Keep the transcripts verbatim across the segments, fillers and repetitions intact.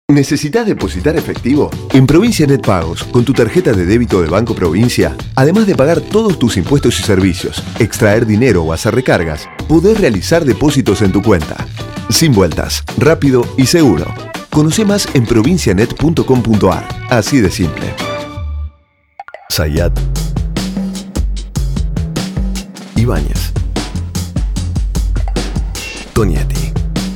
¿Necesitas depositar efectivo? En Provincia Net Pagos, con tu tarjeta de débito de Banco Provincia, además de pagar todos tus impuestos y servicios, extraer dinero o hacer recargas, podés realizar depósitos en tu cuenta. Sin vueltas, rápido y seguro. Conoce más en provincianet punto com punto ar. Así de simple. Zayat. Ibáñez. Tonietti.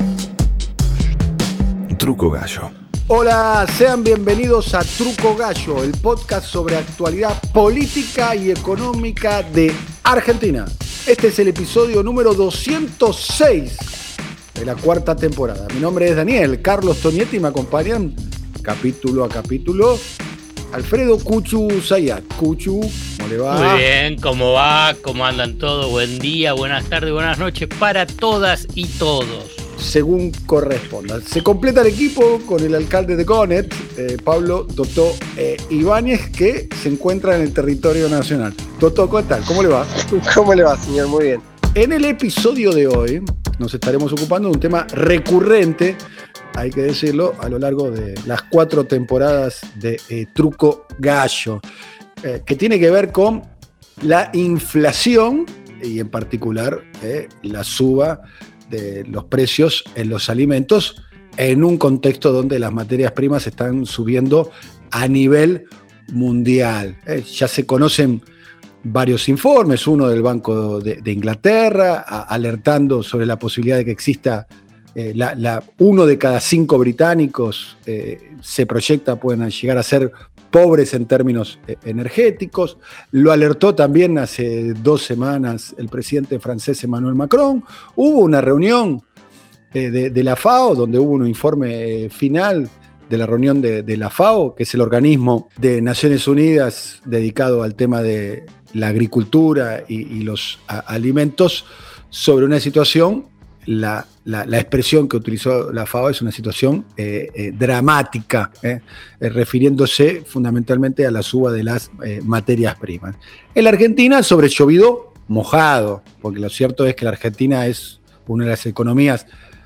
Truco Gallo. Hola, sean bienvenidos a Truco Gallo, el podcast sobre actualidad política y económica de Argentina. Este es el episodio número doscientos seis de la cuarta temporada. Mi nombre es Daniel, Carlos Tonietti, y me acompañan capítulo a capítulo Alfredo Cuchu Zayat. Cuchu, ¿cómo le va? Muy bien, ¿cómo va? ¿Cómo andan todos? Buen día, buenas tardes, buenas noches para todas y todos. Según corresponda. Se completa el equipo con el alcalde de Gonet, eh, Pablo Totó eh, Ibáñez, que se encuentra en el territorio nacional. Totó, ¿qué tal? ¿Cómo le va? ¿Cómo le va, señor? Muy bien. En el episodio de hoy nos estaremos ocupando de un tema recurrente, hay que decirlo, a lo largo de las cuatro temporadas de eh, Truco Gallo, eh, que tiene que ver con la inflación y en particular eh, la suba de los precios en los alimentos en un contexto donde las materias primas están subiendo a nivel mundial. Eh, ya se conocen varios informes, uno del Banco de, de Inglaterra, a, alertando sobre la posibilidad de que exista eh, la, la, uno de cada cinco británicos eh, se proyecta pueden llegar a ser pobres en términos eh, energéticos. Lo alertó también hace dos semanas el presidente francés Emmanuel Macron. Hubo una reunión eh, de, de la FAO, donde hubo un informe eh, final de la reunión de, de la FAO, que es el organismo de Naciones Unidas dedicado al tema de la agricultura y, y los a, alimentos, sobre una situación, la, la, la expresión que utilizó la FAO es una situación eh, eh, dramática, eh, eh, refiriéndose fundamentalmente a la suba de las eh, materias primas. En la Argentina, sobre llovido mojado, porque lo cierto es que la Argentina es una de las economías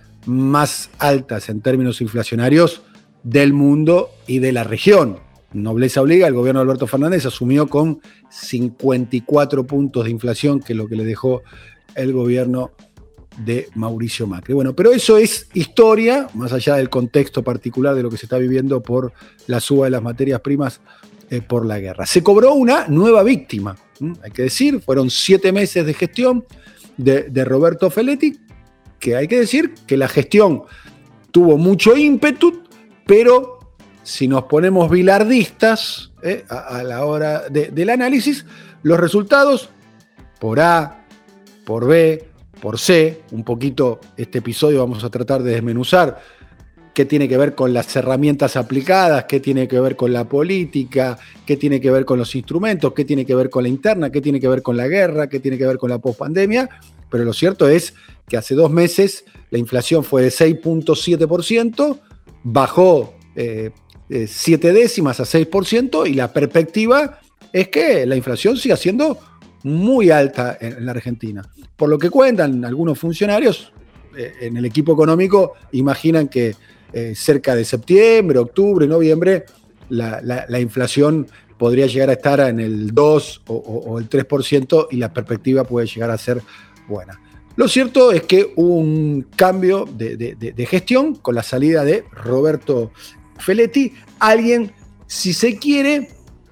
más altas en términos inflacionarios del mundo y de la región. Nobleza obliga, el gobierno de Alberto Fernández asumió con cincuenta y cuatro puntos de inflación, que es lo que le dejó el gobierno de Mauricio Macri. Bueno, pero eso es historia, más allá del contexto particular de lo que se está viviendo por la suba de las materias primas eh, por la guerra. Se cobró una nueva víctima, ¿m? Hay que decir, fueron siete meses de gestión de, de Roberto Feletti, que hay que decir que la gestión tuvo mucho ímpetu, pero si nos ponemos bilardistas eh, a, a la hora de, del análisis, los resultados por A, por B, por C, un poquito este episodio vamos a tratar de desmenuzar qué tiene que ver con las herramientas aplicadas, qué tiene que ver con la política, qué tiene que ver con los instrumentos, qué tiene que ver con la interna, qué tiene que ver con la guerra, qué tiene que ver con la pospandemia, pero lo cierto es que hace dos meses la inflación fue de seis punto siete por ciento, bajó eh, eh, siete décimas a seis por ciento y la perspectiva es que la inflación siga siendo muy alta en, en la Argentina. Por lo que cuentan algunos funcionarios eh, en el equipo económico, imaginan que eh, cerca de septiembre, octubre, noviembre, la, la, la inflación podría llegar a estar en el dos o, o, o el tres por ciento y la perspectiva puede llegar a ser buena. Lo cierto es que hubo un cambio de, de, de, de gestión con la salida de Roberto Feletti, alguien, si se quiere,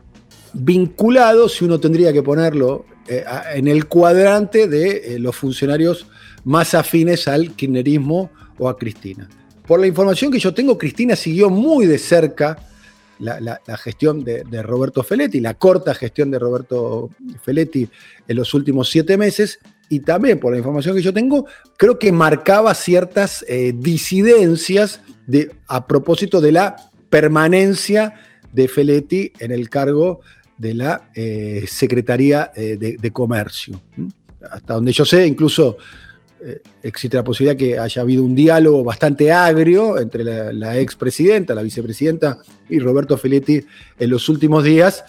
vinculado, si uno tendría que ponerlo eh, en el cuadrante de eh, los funcionarios más afines al kirchnerismo o a Cristina. Por la información que yo tengo, Cristina siguió muy de cerca la, la, la gestión de, de Roberto Feletti, la corta gestión de Roberto Feletti en los últimos siete meses, y también por la información que yo tengo, creo que marcaba ciertas eh, disidencias de, a propósito de la permanencia de Feletti en el cargo de la eh, Secretaría eh, de, de Comercio. ¿Mm? Hasta donde yo sé, incluso eh, existe la posibilidad que haya habido un diálogo bastante agrio entre la, la expresidenta, la vicepresidenta y Roberto Feletti en los últimos días,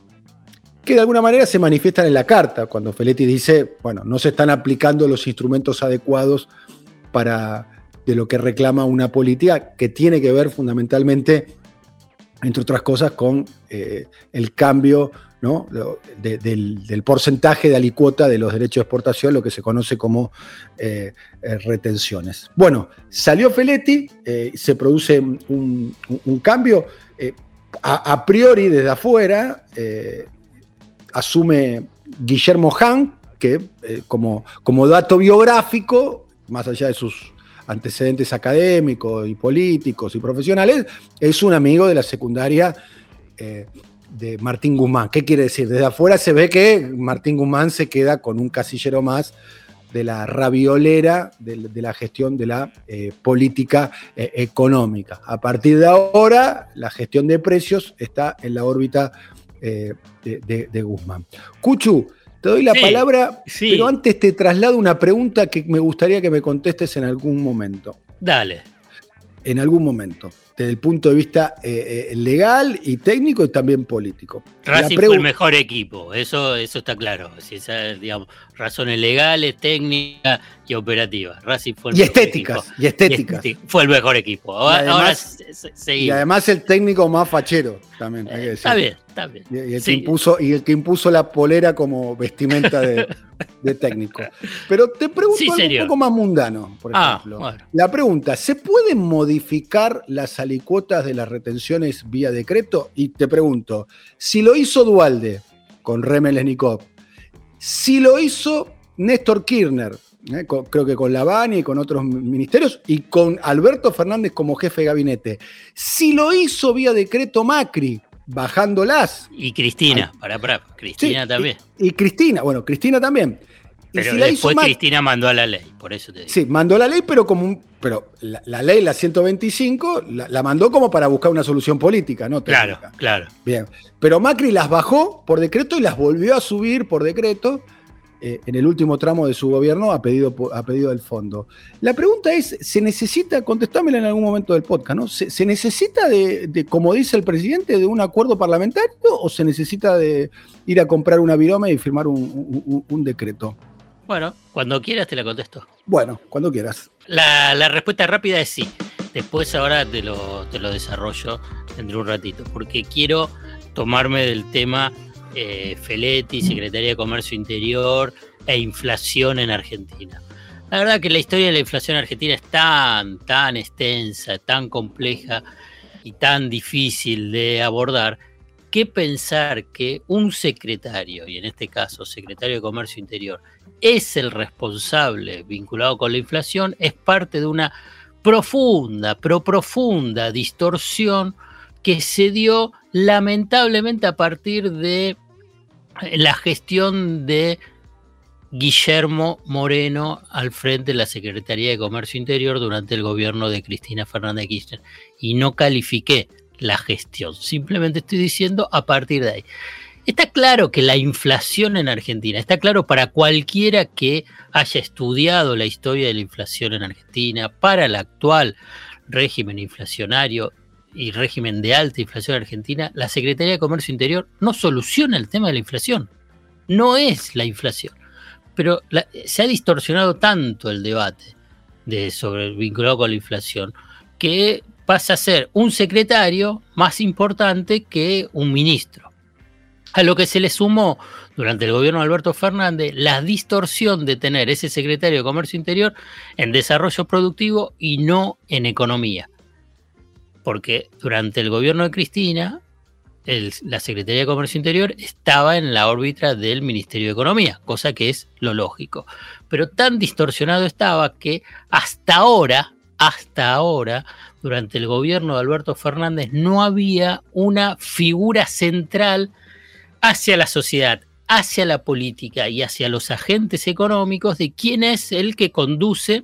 que de alguna manera se manifiestan en la carta, cuando Feletti dice, bueno, no se están aplicando los instrumentos adecuados para de lo que reclama una política que tiene que ver fundamentalmente, entre otras cosas, con eh, el cambio, ¿no? de, del, del porcentaje de alicuota de los derechos de exportación, lo que se conoce como eh, eh, retenciones. Bueno, salió Feletti, eh, se produce un, un, un cambio, eh, a, a priori desde afuera, eh, asume Guillermo Hahn, que eh, como, como dato biográfico, más allá de sus antecedentes académicos y políticos y profesionales, es un amigo de la secundaria eh, de Martín Guzmán. ¿Qué quiere decir? Desde afuera se ve que Martín Guzmán se queda con un casillero más de la raviolera de, de la gestión de la eh, política eh, económica. A partir de ahora, la gestión de precios está en la órbita eh, de, de, de Guzmán. Cuchu, te doy la sí, palabra, sí. pero antes te traslado una pregunta que me gustaría que me contestes en algún momento. Dale. En algún momento, desde el punto de vista eh, eh, legal y técnico y también político. Racing pregu- fue el mejor equipo, eso, eso está claro. Si esas, digamos, razones legales, técnicas y operativas. Racing fue el y, mejor estéticas, equipo. y estéticas. Y estéticas. Fue el mejor equipo. Ahora, y, además, ahora se, se, y además el técnico más fachero también. Hay que decir. Está bien, está bien. Y, y, el sí. que impuso, y el que impuso la polera como vestimenta de, de técnico. Pero te pregunto sí, algo serio. un poco más mundano, por ejemplo. Ah, bueno. La pregunta, ¿se pueden modificar las alicuotas de las retenciones vía decreto? Y te pregunto, si lo hizo Duhalde con Remelesnikov, si lo hizo Néstor Kirchner, eh, con, creo que con Lavani y con otros ministerios, y con Alberto Fernández como jefe de gabinete, si lo hizo vía decreto Macri, bajándolas. Y Cristina, para, para, Cristina sí, también. Y, y Cristina, bueno, Cristina también. Pero y si después la hizo Cristina mandó a la ley, por eso te digo. Sí, mandó la ley, pero como un, pero la, la ley, la ciento veinticinco, la, la mandó como para buscar una solución política, ¿no? Técnica. Claro, claro. Bien. Pero Macri las bajó por decreto y las volvió a subir por decreto eh, en el último tramo de su gobierno a pedido, a pedido del fondo. La pregunta es, ¿se necesita, contestámela en algún momento del podcast, ¿no? ¿Se, se necesita de, de, como dice el presidente, de un acuerdo parlamentario o se necesita de ir a comprar una virome y firmar un, un, un decreto? Bueno, cuando quieras te la contesto. Bueno, cuando quieras. La, la respuesta rápida es sí. Después ahora te lo, te lo desarrollo dentro de un ratito, porque quiero tomarme del tema eh, Feletti, Secretaría de Comercio Interior e inflación en Argentina. La verdad que la historia de la inflación en Argentina es tan, tan extensa, tan compleja y tan difícil de abordar, que pensar que un secretario, y en este caso secretario de Comercio Interior, es el responsable vinculado con la inflación, es parte de una profunda, pero profunda distorsión que se dio lamentablemente a partir de la gestión de Guillermo Moreno al frente de la Secretaría de Comercio Interior durante el gobierno de Cristina Fernández de Kirchner. Y no califiqué la gestión, simplemente estoy diciendo a partir de ahí. Está claro que la inflación en Argentina, está claro para cualquiera que haya estudiado la historia de la inflación en Argentina, para el actual régimen inflacionario y régimen de alta inflación en Argentina, la Secretaría de Comercio Interior no soluciona el tema de la inflación, no es la inflación. Pero la, se ha distorsionado tanto el debate de, sobre el vinculado con la inflación que pasa a ser un secretario más importante que un ministro. A lo que se le sumó durante el gobierno de Alberto Fernández la distorsión de tener ese secretario de Comercio Interior en desarrollo productivo y no en economía. Porque durante el gobierno de Cristina, el, la Secretaría de Comercio Interior estaba en la órbita del Ministerio de Economía, cosa que es lo lógico. Pero tan distorsionado estaba que hasta ahora, hasta ahora, durante el gobierno de Alberto Fernández, no había una figura central hacia la sociedad, hacia la política y hacia los agentes económicos de quién es el que conduce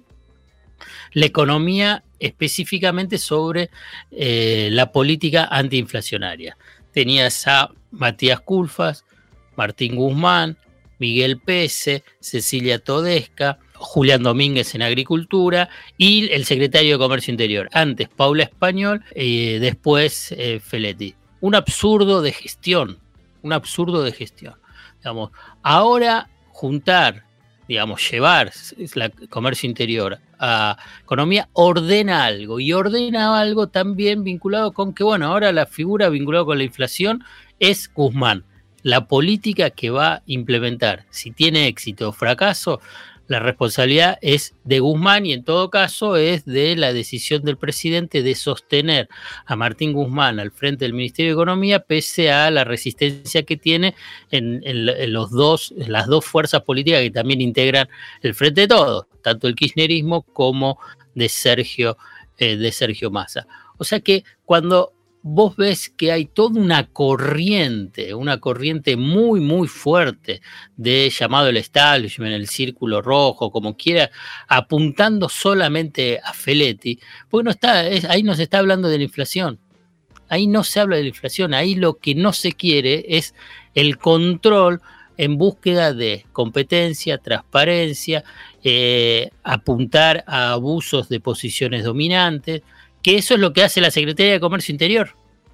la economía específicamente sobre eh, la política antiinflacionaria. Tenías a Matías Culfas, Martín Guzmán, Miguel Pese, Cecilia Todesca, Julián Domínguez en Agricultura y el secretario de Comercio Interior. Antes Paula Español, eh, después eh, Feletti. Un absurdo de gestión. Un absurdo de gestión. Digamos, ahora juntar digamos, llevar el comercio interior a economía, ordena algo, y ordena algo también vinculado con que, bueno, ahora la figura vinculada con la inflación es Guzmán. La política que va a implementar, si tiene éxito o fracaso, la responsabilidad es de Guzmán, y en todo caso es de la decisión del presidente de sostener a Martín Guzmán al frente del Ministerio de Economía, pese a la resistencia que tiene en, en, en los dos, en las dos fuerzas políticas que también integran el Frente de Todos, tanto el kirchnerismo como de Sergio, eh, de Sergio Massa. O sea que cuando vos ves que hay toda una corriente, una corriente muy, muy fuerte de llamado el establishment, el círculo rojo, como quiera, apuntando solamente a Feletti, porque no está, es, ahí no se está hablando de la inflación. Ahí no se habla de la inflación, ahí lo que no se quiere es el control en búsqueda de competencia, transparencia, eh, apuntar a abusos de posiciones dominantes, que eso es lo que hace la Secretaría de Comercio Interior.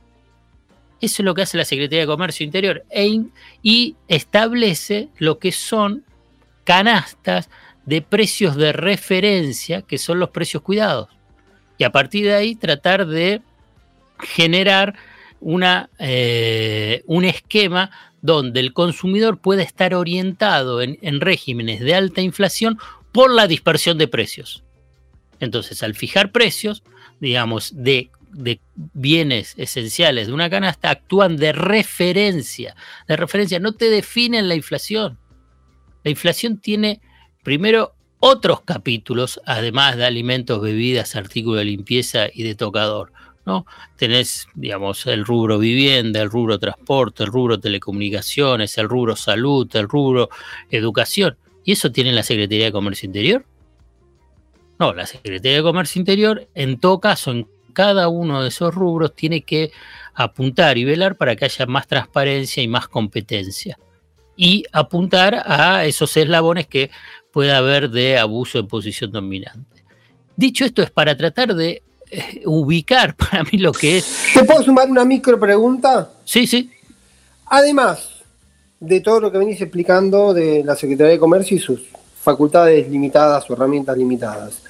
Eso es lo que hace la Secretaría de Comercio Interior e, y establece lo que son canastas de precios de referencia, que son los precios cuidados. Y a partir de ahí tratar de generar una, eh, un esquema donde el consumidor pueda estar orientado en, en regímenes de alta inflación por la dispersión de precios. Entonces, al fijar precios, digamos, de, de bienes esenciales de una canasta, actúan de referencia. De referencia, no te definen la inflación. La inflación tiene, primero, otros capítulos, además de alimentos, bebidas, artículos de limpieza y de tocador, ¿no? Tenés, digamos, el rubro vivienda, el rubro transporte, el rubro telecomunicaciones, el rubro salud, el rubro educación. ¿Y eso tiene la Secretaría de Comercio Interior? No, la Secretaría de Comercio Interior, en todo caso, en cada uno de esos rubros, tiene que apuntar y velar para que haya más transparencia y más competencia. Y apuntar a esos eslabones que pueda haber de abuso de posición dominante. Dicho esto, es para tratar de eh, ubicar para mí lo que es... ¿Te puedo sumar una micro pregunta? Sí, sí. Además de todo lo que venís explicando de la Secretaría de Comercio y sus facultades limitadas o herramientas limitadas,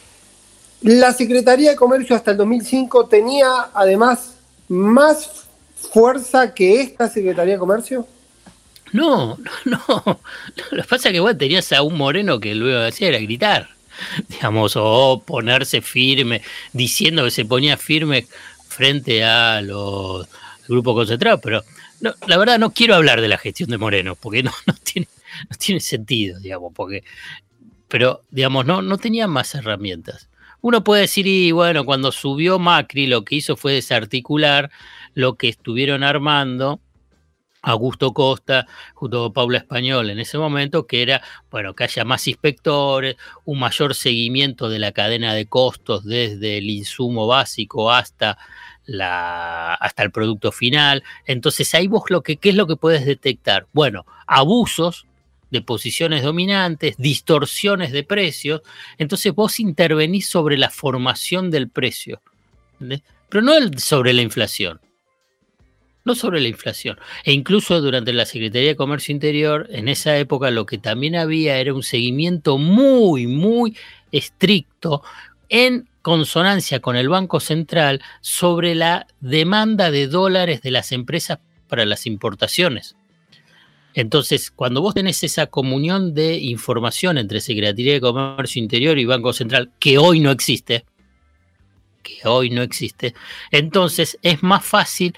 la Secretaría de Comercio hasta el dos mil cinco tenía además más fuerza que esta Secretaría de Comercio. No, no, no. Lo que pasa es que vos tenías a un Moreno que luego hacía era gritar, digamos, o ponerse firme, diciendo que se ponía firme frente a los grupos concentrados, pero no, la verdad no quiero hablar de la gestión de Moreno, porque no, no tiene, no tiene sentido, digamos, porque, pero, digamos, no, no tenía más herramientas. Uno puede decir, y bueno, cuando subió Macri, lo que hizo fue desarticular lo que estuvieron armando Augusto Costa, junto con Paula Español en ese momento, que era, bueno, que haya más inspectores, un mayor seguimiento de la cadena de costos desde el insumo básico hasta, la, hasta el producto final. Entonces ahí vos lo que, ¿qué es lo que puedes detectar? Bueno, abusos de posiciones dominantes, distorsiones de precios. Entonces vos intervenís sobre la formación del precio, ¿entendés? Pero no el, sobre la inflación. No sobre la inflación. E incluso durante la Secretaría de Comercio Interior, en esa época lo que también había era un seguimiento muy, muy estricto en consonancia con el Banco Central sobre la demanda de dólares de las empresas para las importaciones. Entonces, cuando vos tenés esa comunión de información entre Secretaría de Comercio Interior y Banco Central, que hoy no existe, que hoy no existe, entonces es más fácil,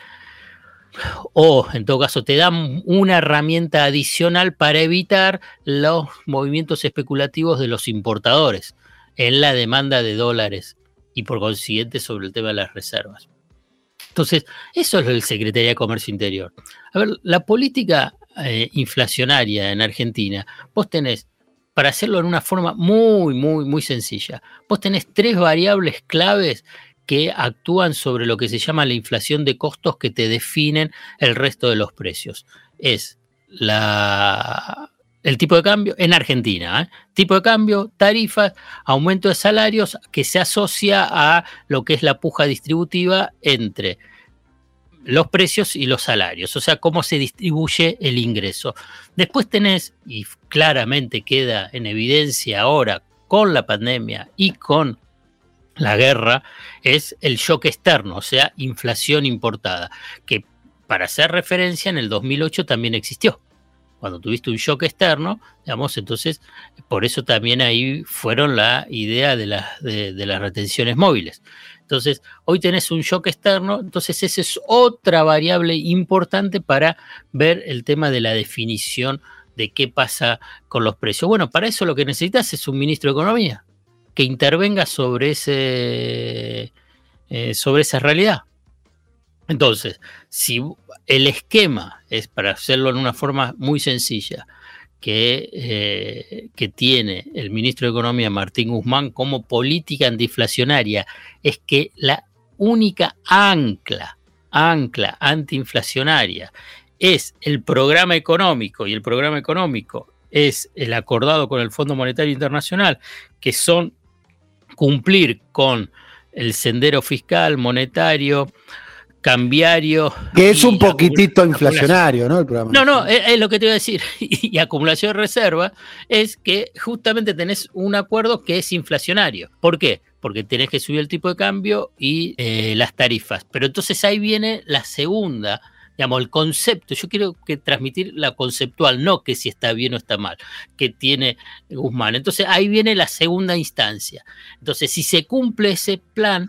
o en todo caso te dan una herramienta adicional para evitar los movimientos especulativos de los importadores en la demanda de dólares y por consiguiente sobre el tema de las reservas. Entonces, eso es el Secretaría de Comercio Interior. A ver, la política eh, inflacionaria en Argentina, vos tenés, para hacerlo en una forma muy, muy, muy sencilla, vos tenés tres variables claves que actúan sobre lo que se llama la inflación de costos que te definen el resto de los precios. Es la, el tipo de cambio en Argentina, ¿eh? Tipo de cambio, tarifas, aumento de salarios que se asocia a lo que es la puja distributiva entre los precios y los salarios, o sea, cómo se distribuye el ingreso. Después tenés, y claramente queda en evidencia ahora con la pandemia y con la guerra, es el shock externo, o sea, inflación importada, que para hacer referencia en el dos mil ocho también existió. Cuando tuviste un shock externo, digamos, entonces, por eso también ahí fueron la idea de, la, de, de las retenciones móviles. Entonces, hoy tenés un shock externo, entonces esa es otra variable importante para ver el tema de la definición de qué pasa con los precios. Bueno, para eso lo que necesitas es un ministro de Economía que intervenga sobre, ese, eh, sobre esa realidad. Entonces, si el esquema es, para hacerlo en una forma muy sencilla, que, eh, que tiene el ministro de Economía, Martín Guzmán, como política antiinflacionaria, es que la única ancla, ancla antiinflacionaria es el programa económico, y el programa económico es el acordado con el Fondo Monetario Internacional, que son cumplir con el sendero fiscal, monetario, cambiario. Que es un poquitito inflacionario, ¿no? El programa. No, no, es, es lo que te iba a decir. Y, y acumulación de reserva es que justamente tenés un acuerdo que es inflacionario. ¿Por qué? Porque tenés que subir el tipo de cambio y eh, las tarifas. Pero entonces ahí viene la segunda, digamos, el concepto. Yo quiero que transmitir la conceptual, no que si está bien o está mal, que tiene Guzmán. Entonces ahí viene la segunda instancia. Entonces, si se cumple ese plan,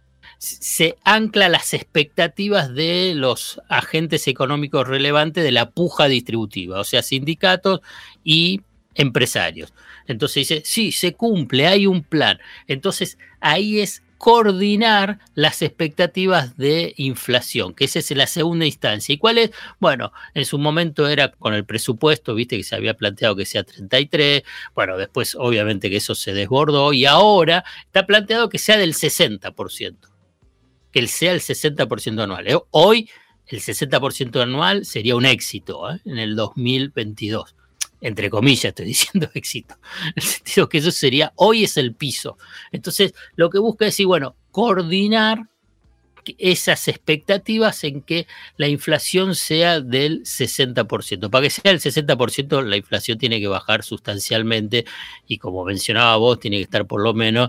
se ancla las expectativas de los agentes económicos relevantes de la puja distributiva, o sea, sindicatos y empresarios. Entonces dice, sí, se cumple, hay un plan. Entonces ahí es coordinar las expectativas de inflación, que esa es la segunda instancia. ¿Y cuál es? Bueno, en su momento era con el presupuesto, viste que se había planteado que sea treinta y tres, bueno, después obviamente que eso se desbordó y ahora está planteado que sea del sesenta por ciento. Que sea el sesenta por ciento anual. Hoy el sesenta por ciento anual sería un éxito, ¿eh? En el dos mil veintidós. Entre comillas estoy diciendo éxito. En el sentido que eso sería, hoy es el piso. Entonces lo que busca es decir, bueno, coordinar esas expectativas en que la inflación sea del sesenta por ciento. Para que sea el sesenta por ciento, la inflación tiene que bajar sustancialmente y, como mencionaba vos, tiene que estar por lo menos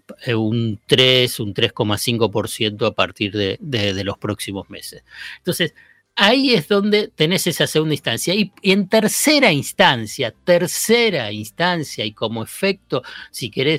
un tres, un tres coma cinco por ciento a partir de, de, de los próximos meses. Entonces, ahí es donde tenés esa segunda instancia. Y, y en tercera instancia, tercera instancia, y como efecto, si querés,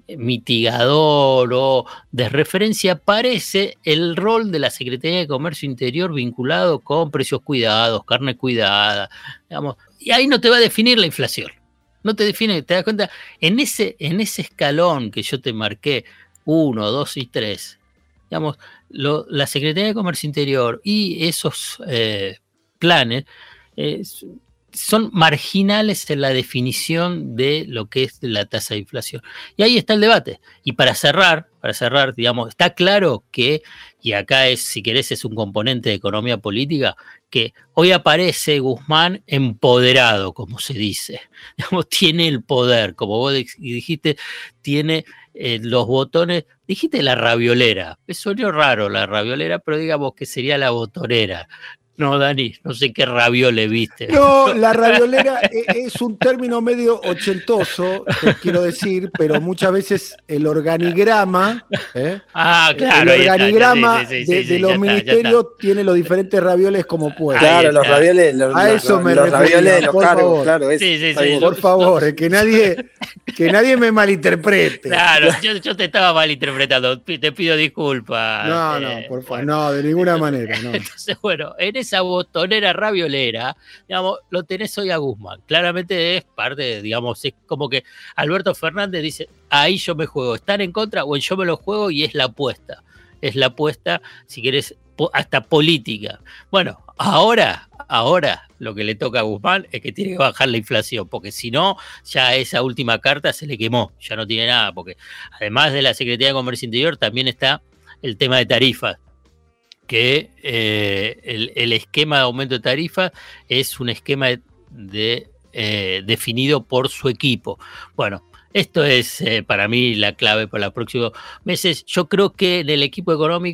mitigador o de referencia, aparece el rol de la Secretaría de Comercio Interior vinculado con precios cuidados, carne cuidada, digamos, y ahí no te va a definir la inflación. No te define, te das cuenta, en ese, en ese escalón que yo te marqué, uno, dos y tres, digamos, lo, la Secretaría de Comercio Interior y esos eh, planes eh, son marginales en la definición de lo que es la tasa de inflación. Y ahí está el debate. Y para cerrar, para cerrar, digamos, está claro que, y acá es, si querés, es un componente de economía política, que hoy aparece Guzmán empoderado, como se dice. Digamos, tiene el poder, como vos dijiste, tiene eh, los botones, dijiste la raviolera, me sonó raro la raviolera, pero digamos que sería la botonera. No, Dani, no sé qué raviole viste. No, la raviolera es un término medio ochentoso, te quiero decir, pero muchas veces el organigrama, ¿eh? Ah, claro, el organigrama está, sí, sí, de, sí, de sí, los está, ministerios tiene los diferentes ravioles como puede. Claro, los ravioles, los, a eso los, me los ravioles de los por cargos, favor. claro. Es, Sí, sí, sí, por no, favor, no, que nadie, que nadie me malinterprete. Claro, yo, yo te estaba malinterpretando, te pido disculpas. No, eh, no, por favor, bueno. no, de ninguna manera, no. Entonces, bueno, en esa botonera raviolera, digamos, lo tenés hoy a Guzmán. Claramente es parte, de, digamos, es como que Alberto Fernández dice, ahí yo me juego, ¿están en contra o yo me lo juego? Y es la apuesta, es la apuesta, si querés, hasta política. Bueno, ahora, ahora lo que le toca a Guzmán es que tiene que bajar la inflación, porque si no, ya esa última carta se le quemó, ya no tiene nada, porque además de la Secretaría de Comercio Interior también está el tema de tarifas, que eh, el, el esquema de aumento de tarifas es un esquema de, de, eh, definido por su equipo. Bueno, esto es eh, para mí la clave para los próximos meses. Yo creo que en el equipo económico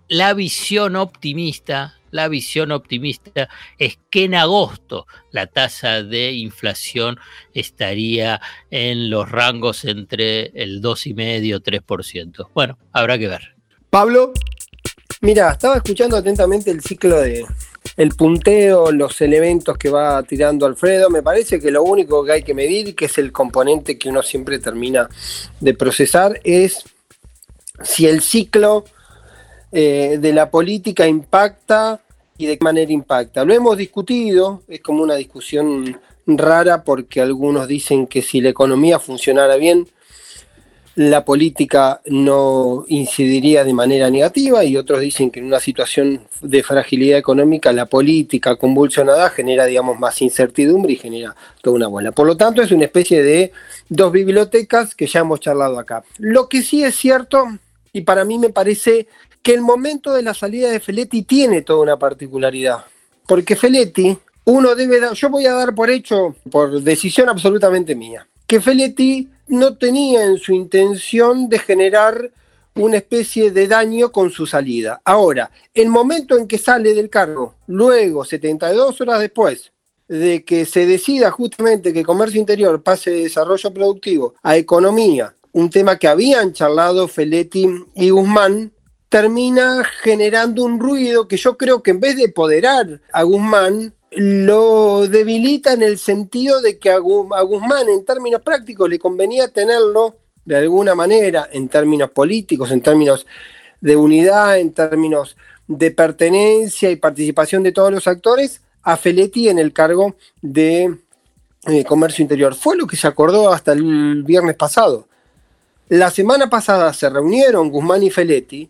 la visión optimista, la visión optimista es que en agosto la tasa de inflación estaría en los rangos entre el dos coma cinco y tres por ciento. Bueno, habrá que ver. Pablo. Mira, estaba escuchando atentamente el ciclo de el punteo, los elementos que va tirando Alfredo. Me parece que lo único que hay que medir, que es el componente que uno siempre termina de procesar, es si el ciclo eh, de la política impacta y de qué manera impacta. Lo hemos discutido, es como una discusión rara porque algunos dicen que si la economía funcionara bien, la política no incidiría de manera negativa, y otros dicen que en una situación de fragilidad económica la política convulsionada genera, digamos, más incertidumbre y genera toda una bola. Por lo tanto, es una especie de dos bibliotecas que ya hemos charlado acá. Lo que sí es cierto, y para mí me parece que el momento de la salida de Feletti tiene toda una particularidad, porque Feletti, uno debe dar, yo voy a dar por hecho, por decisión absolutamente mía, que Feletti no tenía en su intención de generar una especie de daño con su salida. Ahora, el momento en que sale del cargo, luego, setenta y dos horas después de que se decida justamente que comercio interior pase de desarrollo productivo a economía, un tema que habían charlado Feletti y Guzmán, termina generando un ruido que yo creo que en vez de empoderar a Guzmán, lo debilita en el sentido de que a Guzmán en términos prácticos le convenía tenerlo de alguna manera, en términos políticos, en términos de unidad, en términos de pertenencia y participación de todos los actores, a Feletti en el cargo de eh, comercio interior. Fue lo que se acordó hasta el viernes pasado. La semana pasada se reunieron Guzmán y Feletti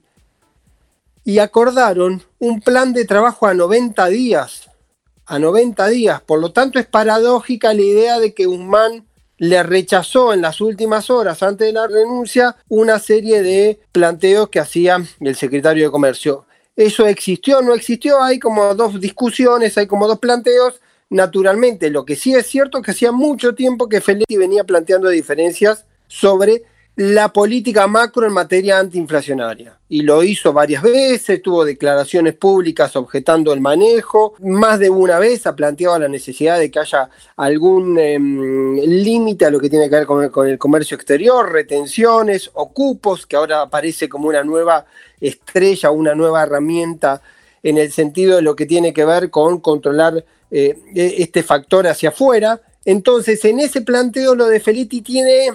y acordaron un plan de trabajo a noventa días. A noventa días, por lo tanto es paradójica la idea de que Guzmán le rechazó en las últimas horas antes de la renuncia una serie de planteos que hacía el secretario de Comercio. ¿Eso existió o no existió? Hay como dos discusiones, hay como dos planteos. Naturalmente, lo que sí es cierto es que hacía mucho tiempo que Feletti venía planteando diferencias sobre la política macro en materia antiinflacionaria. Y lo hizo varias veces, tuvo declaraciones públicas objetando el manejo, más de una vez ha planteado la necesidad de que haya algún eh, límite a lo que tiene que ver con el, con el comercio exterior, retenciones o cupos, que ahora aparece como una nueva estrella, una nueva herramienta en el sentido de lo que tiene que ver con controlar eh, este factor hacia afuera. Entonces, en ese planteo lo de Feletti tiene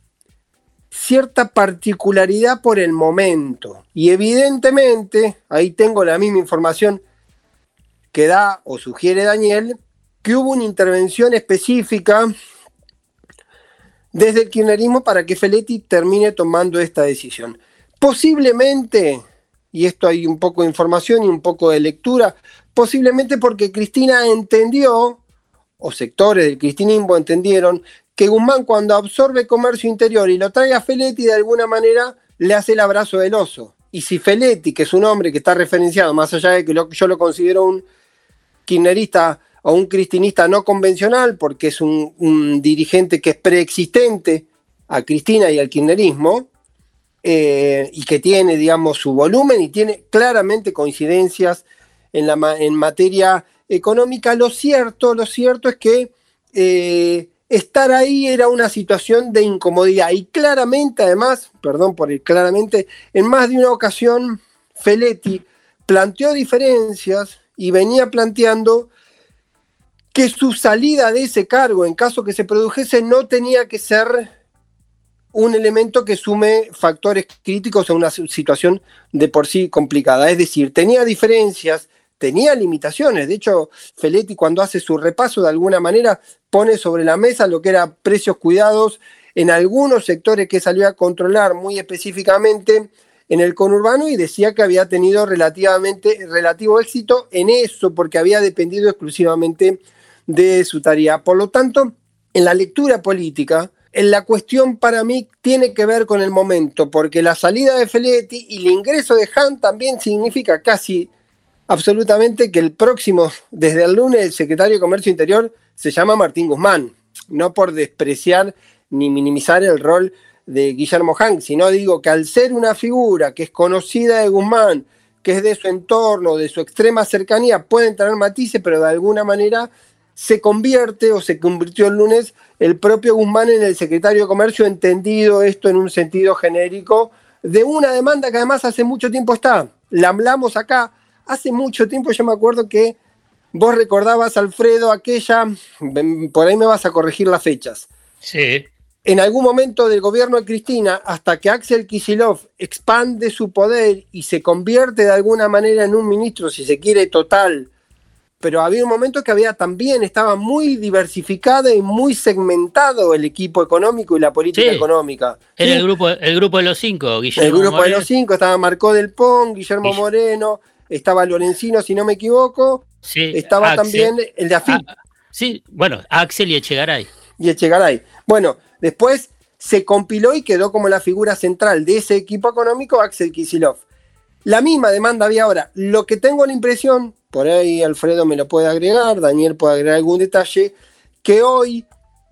cierta particularidad por el momento, y evidentemente ahí tengo la misma información que da o sugiere Daniel, que hubo una intervención específica desde el kirchnerismo para que Feletti termine tomando esta decisión. Posiblemente, y esto hay un poco de información y un poco de lectura, posiblemente porque Cristina entendió, o sectores del cristinismo entendieron, que Guzmán, cuando absorbe comercio interior y lo trae a Feletti, de alguna manera le hace el abrazo del oso. Y si Feletti, que es un hombre que está referenciado, más allá de que lo, yo lo considero un kirchnerista o un cristinista no convencional, porque es un, un dirigente que es preexistente a Cristina y al kirchnerismo, eh, y que tiene, digamos, su volumen y tiene claramente coincidencias en, la, en materia económica, lo cierto, lo cierto es que eh, estar ahí era una situación de incomodidad, y claramente, además, perdón por ir claramente, en más de una ocasión Feletti planteó diferencias y venía planteando que su salida de ese cargo, en caso que se produjese, no tenía que ser un elemento que sume factores críticos a una situación de por sí complicada. Es decir, tenía diferencias, tenía limitaciones. De hecho, Feletti, cuando hace su repaso, de alguna manera pone sobre la mesa lo que era precios cuidados en algunos sectores que salió a controlar muy específicamente en el conurbano, y decía que había tenido relativamente relativo éxito en eso porque había dependido exclusivamente de su tarea. Por lo tanto, en la lectura política, en la cuestión para mí tiene que ver con el momento, porque la salida de Feletti y el ingreso de Hahn también significa casi absolutamente que el próximo, desde el lunes, el secretario de Comercio Interior se llama Martín Guzmán. No por despreciar ni minimizar el rol de Guillermo Hahn, sino digo que al ser una figura que es conocida de Guzmán, que es de su entorno, de su extrema cercanía, pueden tener matices, pero de alguna manera se convierte o se convirtió el lunes el propio Guzmán en el secretario de Comercio, entendido esto en un sentido genérico, de una demanda que además hace mucho tiempo está. La hablamos acá, hace mucho tiempo. Yo me acuerdo que vos recordabas, Alfredo, aquella, por ahí me vas a corregir las fechas. Sí. En algún momento del gobierno de Cristina, hasta que Axel Kicillof expande su poder y se convierte de alguna manera en un ministro, si se quiere, total, pero había un momento que había también, estaba muy diversificado y muy segmentado el equipo económico y la política sí. económica. Era ¿sí? el grupo, el grupo de los cinco, Guillermo El grupo Moreno. de los cinco, estaba Marcó del Pon, Guillermo Guill- Moreno, estaba Lorenzino, si no me equivoco, Sí, estaba Axel. también el de AFIP. Ah, sí, bueno, Axel y Echegaray. Y Echegaray. Bueno, después se compiló y quedó como la figura central de ese equipo económico Axel Kicillof. La misma demanda había ahora. Lo que tengo la impresión, por ahí Alfredo me lo puede agregar, Daniel puede agregar algún detalle, que hoy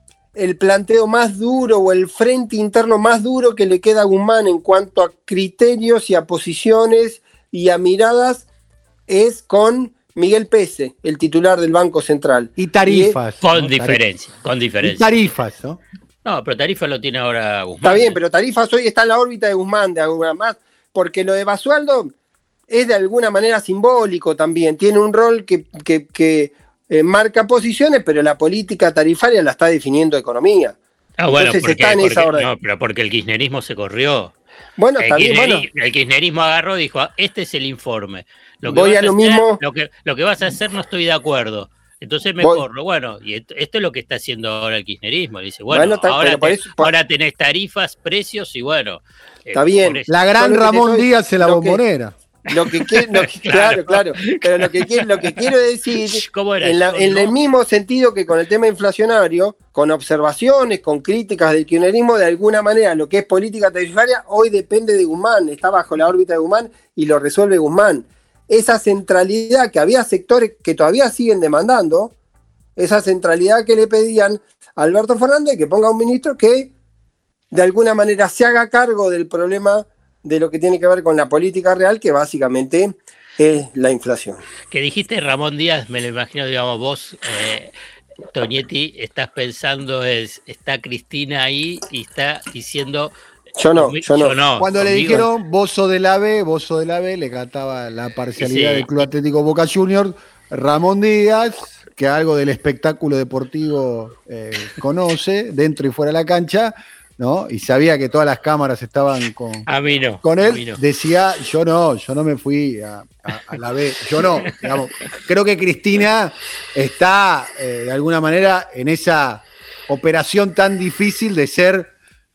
el planteo más duro o el frente interno más duro que le queda a Guzmán en cuanto a criterios y a posiciones y a miradas es con Miguel Pese, el titular del Banco Central. Y tarifas. Y es, Con ¿no? diferencia, con Y diferencia. tarifas, ¿no? No, pero Tarifa lo tiene ahora Guzmán. Está bien, pero Tarifas hoy está en la órbita de Guzmán, de alguna más, porque lo de Basualdo es de alguna manera simbólico también. Tiene un rol que, que, que eh, marca posiciones, pero la política tarifaria la está definiendo economía. Ah, bueno, Entonces porque, está en esa porque- orden. no, pero porque el kirchnerismo se corrió. Bueno, El, está bien, bueno. kirchnerismo, el kirchnerismo agarró y dijo, "Ah, este es el informe. Lo que Voy vas a lo hacer- mismo. Lo que, lo que vas a hacer no estoy de acuerdo. Entonces me Voy- corro. Bueno, y et- esto es lo que está haciendo ahora el kirchnerismo. Le dice, bueno, Bueno, está- ahora, pero por te- eso- por- ahora tenés tarifas, precios y bueno. eh, Está bien. por eso- La gran Yo lo que te Ramón doy- Díaz en la lo que- bombonera. Lo que quiero, lo que- claro, claro. Pero lo que quiero, lo que quiero decir, ¿Cómo era en, la- eso, en no? el mismo sentido que con el tema inflacionario, con observaciones, con críticas del kirchnerismo, de alguna manera lo que es política tarifaria hoy depende de Guzmán, está bajo la órbita de Guzmán y lo resuelve Guzmán. Esa centralidad que había sectores que todavía siguen demandando, esa centralidad que le pedían a Alberto Fernández, que ponga un ministro que de alguna manera se haga cargo del problema de lo que tiene que ver con la política real, que básicamente es la inflación. Que dijiste Ramón Díaz, me lo imagino, digamos, vos, eh, Tonietti, estás pensando, es, está Cristina ahí y está diciendo... Yo no, conmigo- yo no. Cuando le conmigo- dijeron Bozo del AVE, Bozo del AVE, le cantaba la parcialidad Sí. del Club Atlético Boca Juniors. Ramón Díaz, que algo del espectáculo deportivo eh, conoce, dentro y fuera de la cancha, ¿no? Y sabía que todas las cámaras estaban con, A mí no. con a él, mí no. decía, yo no, yo no me fui a, a- a la B, yo no, digamos. Creo que Cristina está, eh, de alguna manera, en esa operación tan difícil de ser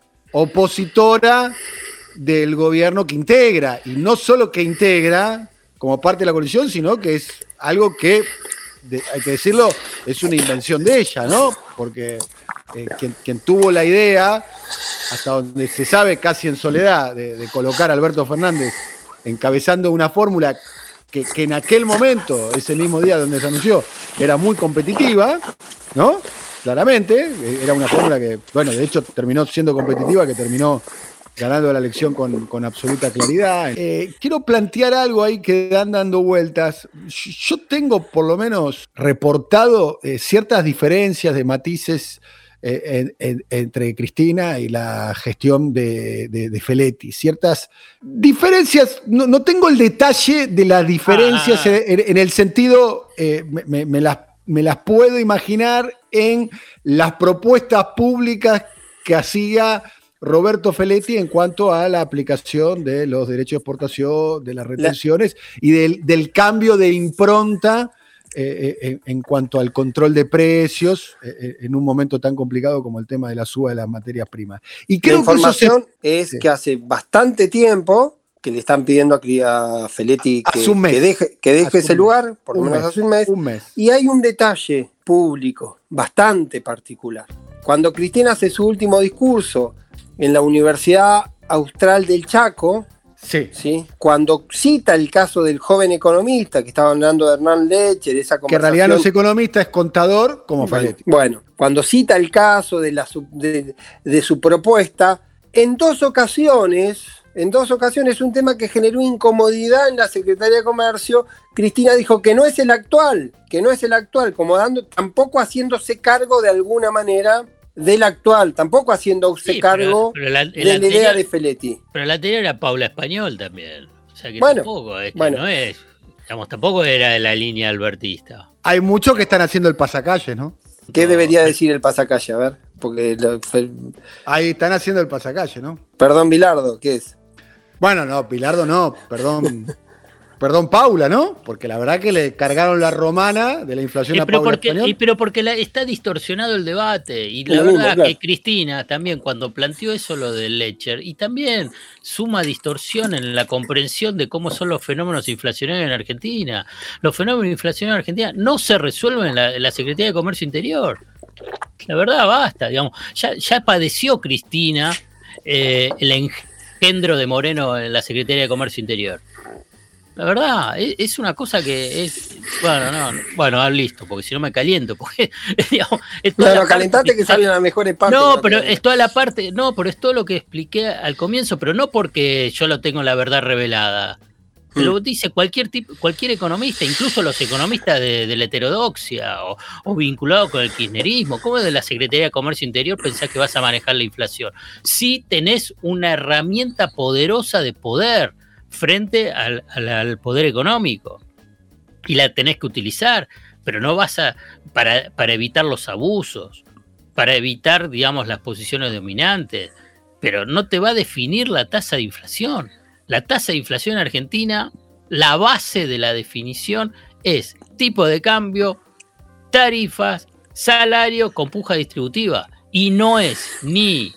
opositora del gobierno que integra, y no solo que integra como parte de la coalición, sino que es algo que, de- hay que decirlo, es una invención de ella, ¿no? Porque eh, quien, quien tuvo la idea, hasta donde se sabe casi en soledad, de, de colocar a Alberto Fernández encabezando una fórmula que, que en aquel momento, ese mismo día donde se anunció, era muy competitiva, ¿no? Claramente, era una fórmula que, bueno, de hecho terminó siendo competitiva, que terminó ganando la elección con, con absoluta claridad. Eh, quiero plantear algo ahí que dan dando vueltas. Yo tengo por lo menos reportado eh, ciertas diferencias de matices eh, en, en, entre Cristina y la gestión de, de, de Feletti. Ciertas diferencias, no, no tengo el detalle de las diferencias Ah. en, en el sentido, eh, me, me, me las me las puedo imaginar en las propuestas públicas que hacía Roberto Feletti en cuanto a la aplicación de los derechos de exportación, de las retenciones y del, del cambio de impronta eh, en, en cuanto al control de precios eh, en un momento tan complicado como el tema de la suba de las materias primas. Y creo La que eso se- información es sí. que hace bastante tiempo que le están pidiendo a, a Feletti que, Hace un mes. que deje, que deje Hace ese un lugar, por lo un menos mes, hace un mes. un mes. Y hay un detalle público bastante particular. Cuando Cristina hace su último discurso en la Universidad Austral del Chaco, Sí. ¿sí? Cuando cita el caso del joven economista que estaba hablando de Hernán Leche, de esa Que en conversación. realidad no es economista, es contador, como Bueno, Feletti. bueno, cuando cita el caso de, la, su- de, de su propuesta, en dos ocasiones en dos ocasiones un tema que generó incomodidad en la Secretaría de Comercio. Cristina dijo que no es el actual, que no es el actual, como dando, tampoco haciéndose cargo de alguna manera del actual, tampoco haciéndose sí, cargo pero, pero la, de la anterior, idea de Feletti. Pero la anterior era Paula Español también. O sea que bueno, tampoco, es que bueno. no es, digamos, tampoco era de la línea albertista. Hay muchos que están haciendo el pasacalle, ¿no? ¿Qué No, debería decir el pasacalle? A ver, porque lo, fue... ahí están haciendo el pasacalle, ¿no? Perdón, Bilardo, ¿qué es? Bueno, no, Bilardo no, perdón. Perdón, Paula, ¿no? Porque la verdad que le cargaron la romana de la inflación y a pero Paula porque, Español. y pero porque la, está distorsionado el debate. Y la Lo verdad mismo, claro. que Cristina también cuando planteó eso lo del Lecher, y también suma distorsión en la comprensión de cómo son los fenómenos inflacionarios en Argentina. Los fenómenos inflacionarios en Argentina no se resuelven en la, en la Secretaría de Comercio Interior. La verdad, basta, digamos. Ya, ya padeció Cristina eh, el engendro de Moreno en la Secretaría de Comercio Interior. La verdad, es una cosa que es... Bueno, no, bueno, listo, porque si no me caliento, porque... Digamos, es toda Claro, la calentate parte, que salen las mejores partes. No, pero es toda la parte... No, pero es todo lo que expliqué al comienzo, pero no porque yo lo tengo la verdad revelada. Hmm. Lo dice cualquier tipo, cualquier economista, incluso los economistas de, de la heterodoxia o, o vinculados con el kirchnerismo. ¿Cómo de la Secretaría de Comercio Interior pensás que vas a manejar la inflación? Si tenés una herramienta poderosa de poder frente al, al, al poder económico y la tenés que utilizar, pero no vas a para, para evitar los abusos, para evitar, digamos, las posiciones dominantes, pero no te va a definir la tasa de inflación. La tasa de inflación en Argentina, la base de la definición es tipo de cambio, tarifas, salario con puja distributiva, y no es ni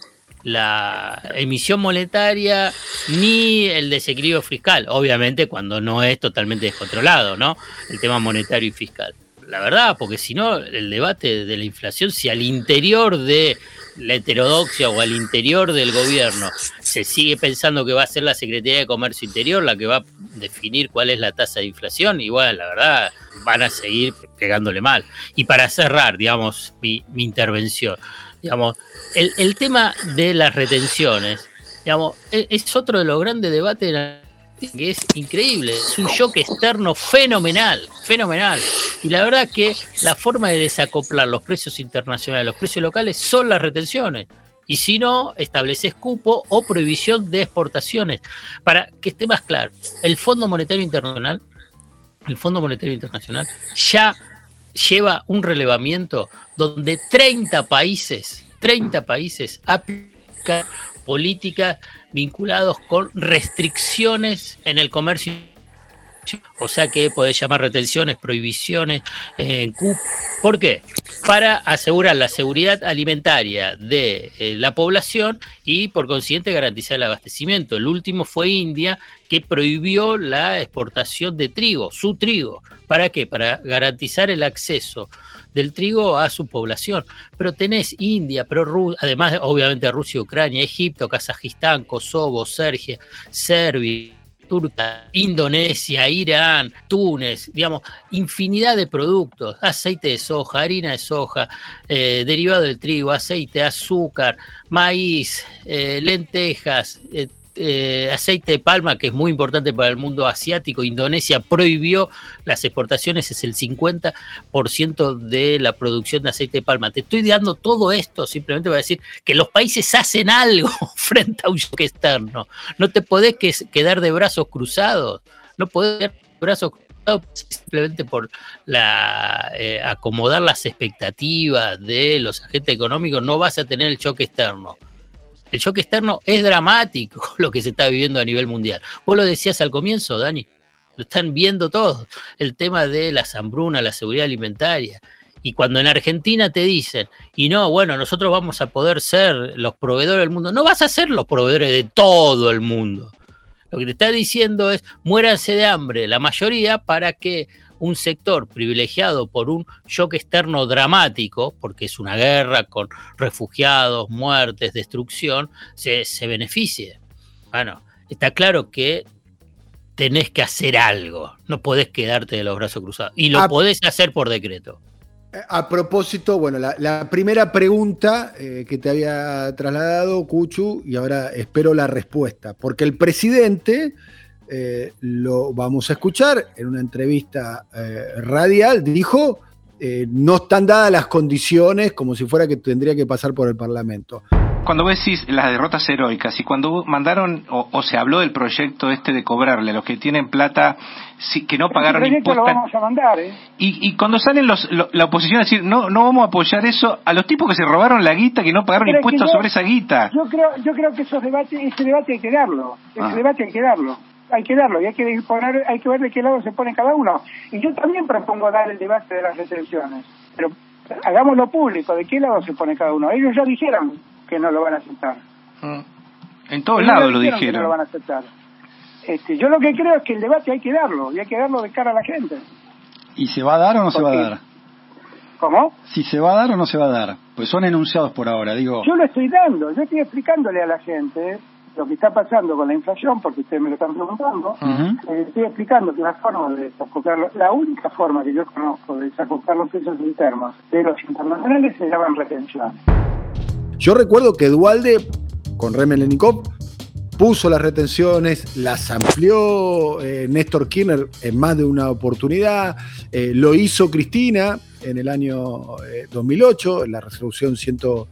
la emisión monetaria ni el desequilibrio fiscal, obviamente cuando no es totalmente descontrolado, ¿no? El tema monetario y fiscal. La verdad, porque si no, el debate de la inflación, si al interior de la heterodoxia o al interior del gobierno se sigue pensando que va a ser la Secretaría de Comercio Interior la que va a definir cuál es la tasa de inflación, igual, la verdad, van a seguir pegándole mal. Y para cerrar, digamos, mi, mi intervención, digamos, el, el tema de las retenciones, digamos, es, es otro de los grandes debates de la, que es increíble, es un shock externo fenomenal, fenomenal. Y la verdad que la forma de desacoplar los precios internacionales, los precios locales, son las retenciones. Y si no, estableces cupo o prohibición de exportaciones. Para que esté más claro, el Fondo Monetario Internacional, el Fondo Monetario Internacional ya lleva un relevamiento donde treinta países, treinta países aplican políticas vinculadas con restricciones en el comercio. O sea que podés llamar retenciones, prohibiciones, eh, cupo. ¿Por qué? Para asegurar la seguridad alimentaria de eh, la población y por consiguiente garantizar el abastecimiento. El último fue India, que prohibió la exportación de trigo, su trigo. ¿Para qué? Para garantizar el acceso del trigo a su población. Pero tenés India, pero Ru- además obviamente Rusia, Ucrania, Egipto, Kazajistán, Kosovo, Serbia, Serbia, Turquía, Indonesia, Irán, Túnez, digamos, infinidad de productos, aceite de soja, harina de soja, eh, derivado del trigo, aceite, azúcar, maíz, eh, lentejas, eh, eh, aceite de palma, que es muy importante para el mundo asiático. Indonesia prohibió las exportaciones, es el cincuenta por ciento de la producción de aceite de palma. Te estoy dando todo esto simplemente para decir que los países hacen algo frente a un shock externo. No te podés que, quedar de brazos cruzados, no podés quedar de brazos cruzados simplemente por la, eh, acomodar las expectativas de los agentes económicos. No vas a tener el shock externo. El shock externo es dramático, lo que se está viviendo a nivel mundial. Vos lo decías al comienzo, Dani, lo están viendo todos, el tema de las hambrunas, la seguridad alimentaria. Y cuando en Argentina te dicen, y no, bueno, nosotros vamos a poder ser los proveedores del mundo, no vas a ser los proveedores de todo el mundo. Lo que te está diciendo es, muéranse de hambre la mayoría para que un sector privilegiado por un shock externo dramático, porque es una guerra con refugiados, muertes, destrucción, se, se beneficie. Bueno, está claro que tenés que hacer algo, no podés quedarte de los brazos cruzados, y lo ah, podés hacer por decreto. A propósito, bueno, la, la primera pregunta eh, que te había trasladado, Cuchu, y ahora espero la respuesta, porque el presidente, eh, lo vamos a escuchar en una entrevista eh, radial, dijo, eh, no están dadas las condiciones, como si fuera que tendría que pasar por el Parlamento. Cuando vos decís las derrotas heroicas y cuando mandaron o, o se habló del proyecto este de cobrarle a los que tienen plata si, que no pagaron impuestos, lo vamos a mandar, ¿eh? y, y cuando salen los, lo, la oposición a decir no no vamos a apoyar eso a los tipos que se robaron la guita, que no pagaron Pero impuestos yo, sobre esa guita. Yo creo yo creo que esos debates ese debate hay que darlo, ese ah. debate hay que darlo. Hay que darlo y hay que poner, hay que ver de qué lado se pone cada uno. Y yo también propongo dar el debate de las retenciones, pero hagámoslo público, de qué lado se pone cada uno. Ellos ya dijeron que no lo van a aceptar. En todos lados lo dijeron. Que no lo van a aceptar. Este, yo lo que creo es que el debate hay que darlo, y hay que darlo de cara a la gente. ¿Y se va a dar o no Porque, se va a dar? ¿Cómo? Si se va a dar o no se va a dar. Pues son enunciados por ahora, digo. Yo lo estoy dando, yo estoy explicándole a la gente lo que está pasando con la inflación, porque ustedes me lo están preguntando. Uh-huh. eh, estoy explicando que la forma de desacoplar, la única forma que yo conozco de desacoplar los precios internos de los internacionales se llaman retenciones. Yo recuerdo que Duhalde, con Remelennikov, puso las retenciones, las amplió eh, Néstor Kirchner en más de una oportunidad, eh, lo hizo Cristina en el año eh, dos mil ocho, en la resolución ciento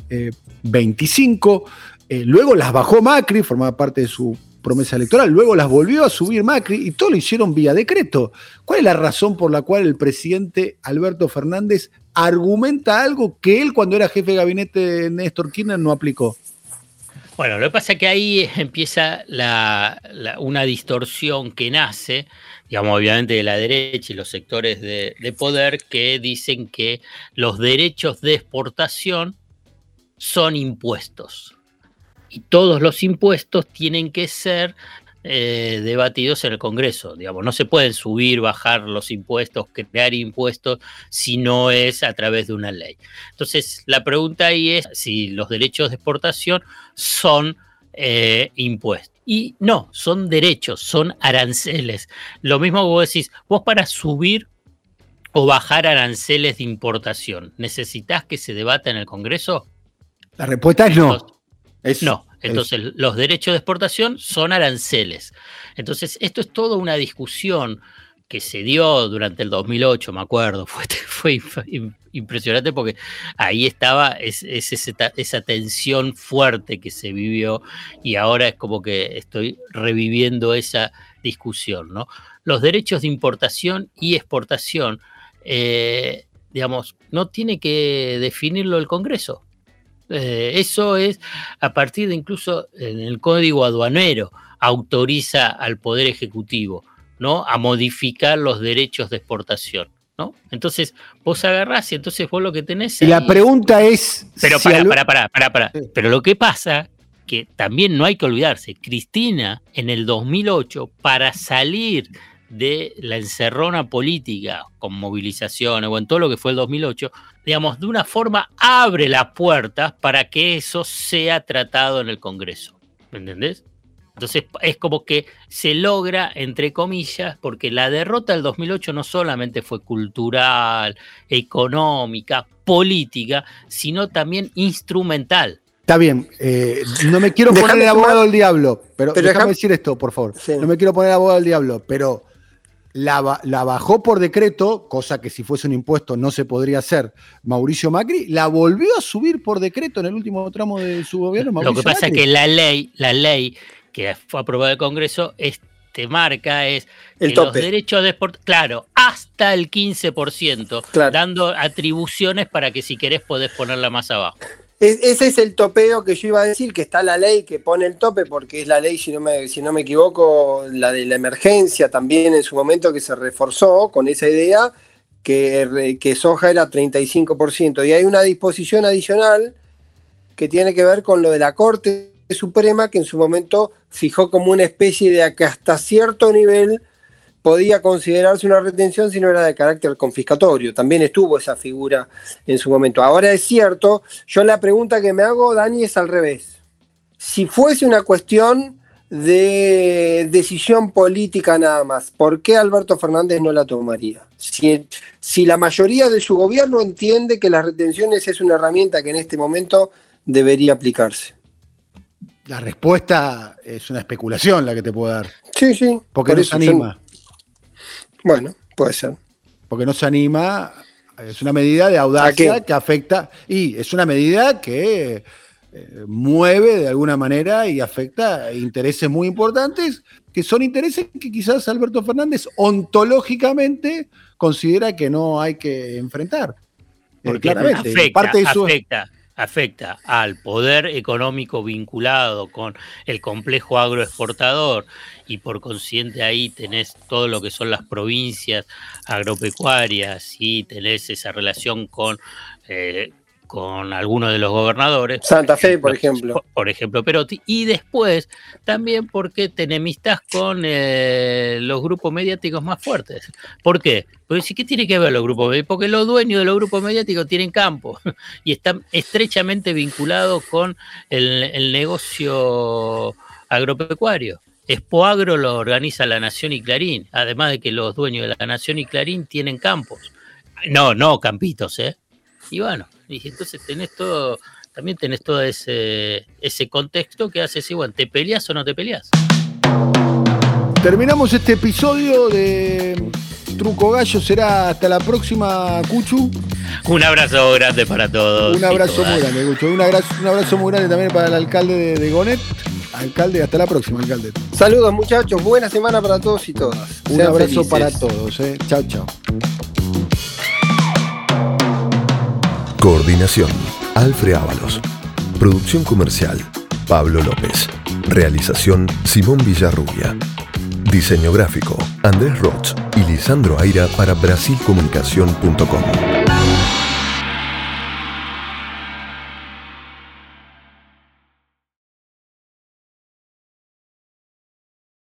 veinticinco, eh, luego las bajó Macri, formaba parte de su promesa electoral, luego las volvió a subir Macri y todo lo hicieron vía decreto. ¿Cuál es la razón por la cual el presidente Alberto Fernández argumenta algo que él, cuando era jefe de gabinete de Néstor Kirchner, no aplicó? Bueno, lo que pasa es que ahí empieza la, la, una distorsión que nace, digamos, obviamente de la derecha y los sectores de, de poder que dicen que los derechos de exportación son impuestos. Y todos los impuestos tienen que ser eh, debatidos en el Congreso. Digamos, no se pueden subir, bajar los impuestos, crear impuestos si no es a través de una ley. Entonces, la pregunta ahí es si los derechos de exportación son eh, impuestos. Y no, son derechos, son aranceles. Lo mismo que vos decís, vos para subir o bajar aranceles de importación, ¿necesitas que se debata en el Congreso? La respuesta es no. Entonces, es, no, entonces es. Los derechos de exportación son aranceles. Entonces, esto es toda una discusión que se dio durante el dos mil ocho, me acuerdo, fue, fue impresionante porque ahí estaba es, es esa, esa tensión fuerte que se vivió y ahora es como que estoy reviviendo esa discusión, ¿no? Los derechos de importación y exportación, eh, digamos, no tiene que definirlo el Congreso. Eh, eso es a partir de incluso en el Código Aduanero autoriza al Poder Ejecutivo, ¿no?, a modificar los derechos de exportación, ¿no? Entonces vos agarrás y entonces vos lo que tenés y la pregunta es pero si para, al... para, para, para, para. Sí. Pero lo que pasa que también no hay que olvidarse, Cristina en el dos mil ocho, para salir de la encerrona política con movilizaciones o en todo lo que fue el dos mil ocho, digamos, de una forma abre las puertas para que eso sea tratado en el Congreso, ¿me entendés? Entonces es como que se logra, entre comillas, porque la derrota del dos mil ocho no solamente fue cultural, económica, política, sino también instrumental. Está bien, eh, no me quiero poner el abogado del diablo, pero, pero déjame decir esto, por favor. Sí. No me quiero poner el abogado del diablo, pero la, la bajó por decreto, cosa que si fuese un impuesto no se podría hacer Mauricio Macri, la volvió a subir por decreto en el último tramo de su gobierno. Mauricio Lo que pasa Macri. es que la ley, la ley que fue aprobada del Congreso, este marca es el que tope. Los derechos de exportación, claro, hasta el quince por ciento, claro, dando atribuciones para que si querés podés ponerla más abajo. Es, ese es el topeo que yo iba a decir, que está la ley que pone el tope, porque es la ley, si no me, si no me equivoco, la de la emergencia también en su momento, que se reforzó con esa idea, que, que soja era treinta y cinco por ciento. Y hay una disposición adicional que tiene que ver con lo de la Corte Suprema, que en su momento fijó como una especie de que hasta cierto nivel podía considerarse una retención si no era de carácter confiscatorio. También estuvo esa figura en su momento. Ahora es cierto, yo la pregunta que me hago, Dani, es al revés. Si fuese una cuestión de decisión política nada más. ¿Por qué Alberto Fernández no la tomaría? Si, si la mayoría de su gobierno entiende que las retenciones es una herramienta que en este momento debería aplicarse. La respuesta es una especulación la que te puedo dar. Sí, sí. Porque no se anima. Yo... Bueno, puede ser. Porque no se anima. Es una medida de audacia que afecta. Y es una medida que eh, mueve de alguna manera y afecta intereses muy importantes, que son intereses que quizás Alberto Fernández ontológicamente considera que no hay que enfrentar. Porque claramente, afecta, parte de su... afecta. afecta al poder económico vinculado con el complejo agroexportador y por consiguiente ahí tenés todo lo que son las provincias agropecuarias y tenés esa relación con, eh, con algunos de los gobernadores. Santa Fe, por ejemplo. Por, por ejemplo, Perotti. Y después también porque te enemistas con eh, los grupos mediáticos más fuertes. ¿Por qué? Porque sí, ¿qué tiene que ver los grupos mediáticos? Porque los dueños de los grupos mediáticos tienen campo y están estrechamente vinculados con el, el negocio agropecuario. Expoagro lo organiza La Nación y Clarín, además de que los dueños de La Nación y Clarín tienen campos. No, no campitos, ¿eh? Y bueno, y entonces tenés todo, también tenés todo ese, ese contexto que hace así, bueno, ¿te peleás o no te peleás? Terminamos este episodio de Truco Gallo, será hasta la próxima, Cuchu. Un abrazo grande para todos. Un abrazo muy grande, Cuchu. Un abrazo, un abrazo muy grande también para el alcalde de, de Gonet. Alcalde, hasta la próxima, alcalde. Saludos, muchachos. Buena semana para todos y todas. Un Sean abrazo felices. para todos. Eh. Chao, chao. Coordinación: Alfred Ábalos. Producción comercial: Pablo López. Realización: Simón Villarrubia. Diseño gráfico: Andrés Roch y Lisandro Aira para brasil comunicación punto com.